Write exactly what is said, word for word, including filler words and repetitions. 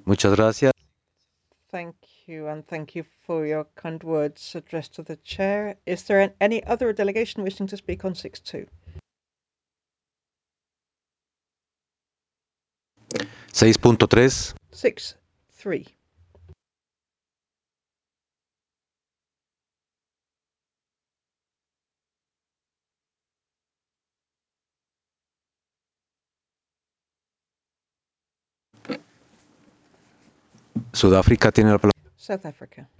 Muchas gracias. Thank you, and thank you for your kind words addressed to the chair. Is there any other delegation wishing to speak on six two? seis punto tres. six three. Sudáfrica tiene la palabra. South Africa.